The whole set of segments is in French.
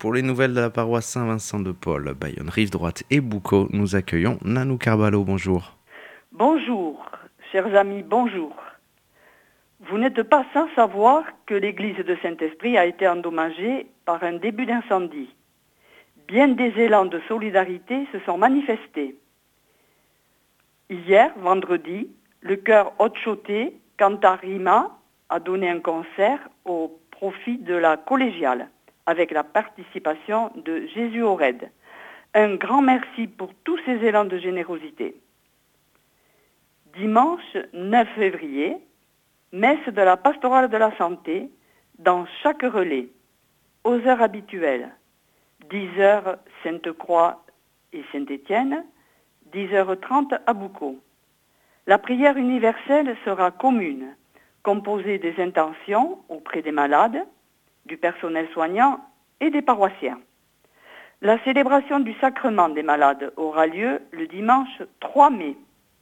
Pour les nouvelles de la paroisse Saint-Vincent de Paul, Bayonne, Rive-Droite et Boucau, nous accueillons Nanou Carballo. Bonjour. Bonjour, chers amis, bonjour. Vous n'êtes pas sans savoir que l'église de Saint-Esprit a été endommagée par un début d'incendie. Bien des élans de solidarité se sont manifestés. Hier, vendredi, le chœur Haute-Chauté, Cantarima, a donné un concert au profit de la collégiale, avec la participation de Jésus au Raid. Un grand merci pour tous ces élans de générosité. Dimanche 9 février, messe de la pastorale de la santé dans chaque relais, aux heures habituelles. 10h Sainte-Croix et Saint-Étienne, 10h30 à Boucau. La prière universelle sera commune, composée des intentions auprès des malades, du personnel soignant et des paroissiens. La célébration du sacrement des malades aura lieu le dimanche 3 mai.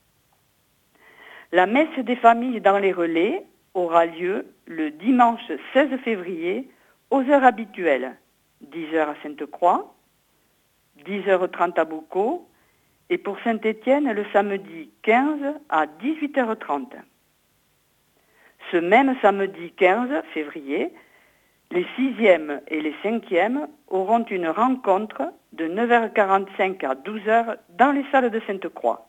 La messe des familles dans les relais aura lieu le dimanche 16 février aux heures habituelles, 10h à Sainte-Croix, 10h30 à Boucau et pour Saint-Étienne le samedi 15 à 18h30. Ce même samedi 15 février, les 6e et les 5e auront une rencontre de 9h45 à 12h dans les salles de Sainte-Croix.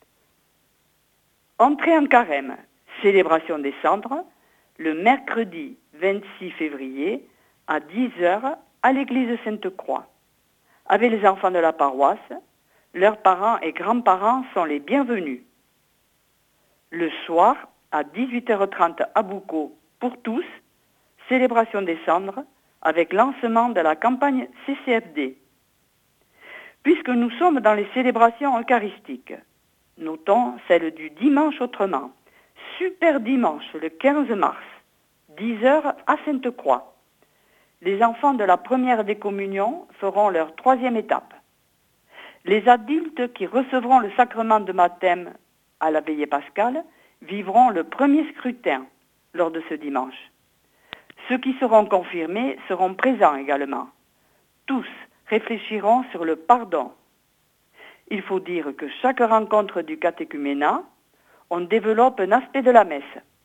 Entrée en carême, célébration des cendres, le mercredi 26 février à 10h à l'église Sainte-Croix. Avec les enfants de la paroisse, leurs parents et grands-parents sont les bienvenus. Le soir, à 18h30 à Boucau, pour tous, célébration des cendres avec lancement de la campagne CCFD. Puisque nous sommes dans les célébrations eucharistiques, notons celle du dimanche autrement. Super dimanche, le 15 mars, 10h à Sainte-Croix. Les enfants de la première des communions feront leur 3e étape. Les adultes qui recevront le sacrement de baptême à la veillée pascale vivront le premier scrutin lors de ce dimanche. Ceux qui seront confirmés seront présents également. Tous réfléchiront sur le pardon. Il faut dire que chaque rencontre du catéchuménat, on développe un aspect de la messe.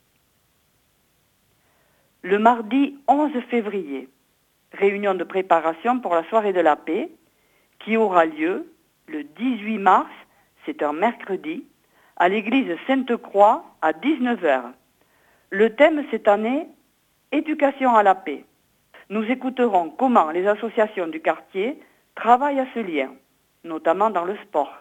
Le mardi 11 février, réunion de préparation pour la soirée de la paix, qui aura lieu le 18 mars, c'est un mercredi, à l'église Sainte-Croix à 19h. Le thème cette année, éducation à la paix. Nous écouterons comment les associations du quartier travaillent à ce lien, notamment dans le sport.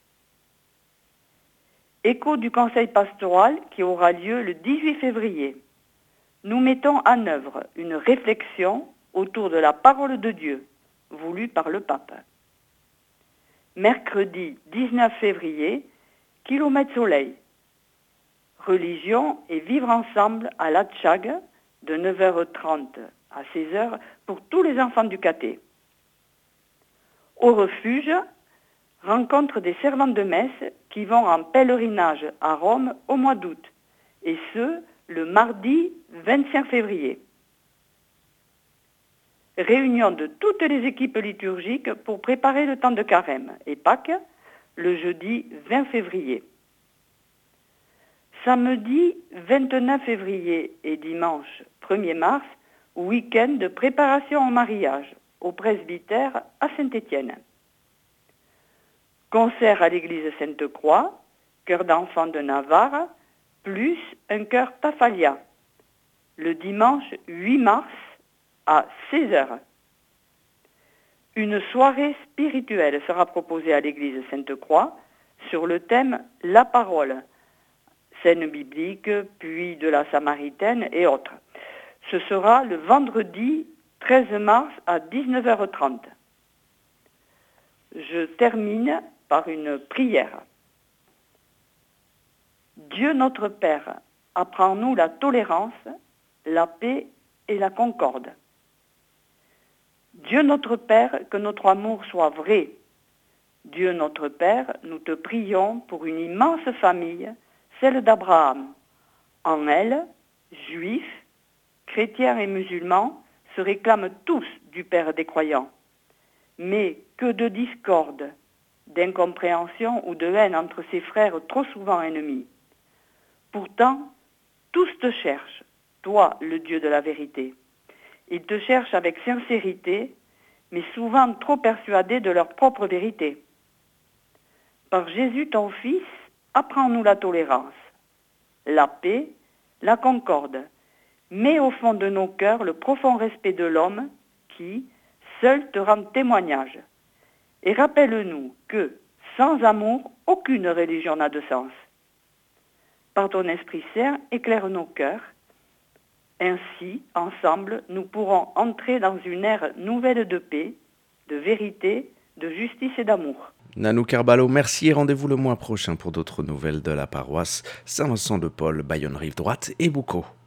Écho du conseil pastoral qui aura lieu le 18 février. Nous mettons en œuvre une réflexion autour de la parole de Dieu, voulue par le pape. Mercredi 19 février, kilomètre soleil. Religion et vivre ensemble à l'Atchag de 9h30 à 16h pour tous les enfants du caté. Au refuge, rencontre des servantes de messe qui vont en pèlerinage à Rome au mois d'août, et ce, le mardi 25 février. Réunion de toutes les équipes liturgiques pour préparer le temps de carême et Pâques, le jeudi 20 février. Samedi 29 février et dimanche 1er mars, week-end de préparation au mariage au presbytère à Saint-Étienne. Concert à l'église Sainte-Croix, chœur d'enfants de Navarre, plus un chœur Tafalia, le dimanche 8 mars à 16h. Une soirée spirituelle sera proposée à l'église Sainte-Croix sur le thème « La parole », scène biblique, puis de la Samaritaine et autres. Ce sera le vendredi 13 mars à 19h30. Je termine par une prière. Dieu notre Père, apprends-nous la tolérance, la paix et la concorde. Dieu notre Père, que notre amour soit vrai. Dieu notre Père, nous te prions pour une immense famille, celle d'Abraham. En elle, juifs, chrétiens et musulmans se réclament tous du Père des croyants. mais que de discorde, d'incompréhension ou de haine entre ses frères trop souvent ennemis. Pourtant, tous te cherchent, toi, le Dieu de la vérité. Ils te cherchent avec sincérité, mais souvent trop persuadés de leur propre vérité. Par Jésus, ton Fils, apprends-nous la tolérance, la paix, la concorde. Mets au fond de nos cœurs le profond respect de l'homme qui, seul, te rend témoignage. Et rappelle-nous que, sans amour, aucune religion n'a de sens. Par ton Esprit Saint, éclaire nos cœurs. Ainsi, ensemble, nous pourrons entrer dans une ère nouvelle de paix, de vérité, de justice et d'amour. Nanou Carballo, merci et rendez-vous le mois prochain pour d'autres nouvelles de la paroisse Saint-Vincent de Paul, Bayonne Rive Droite et Boucau.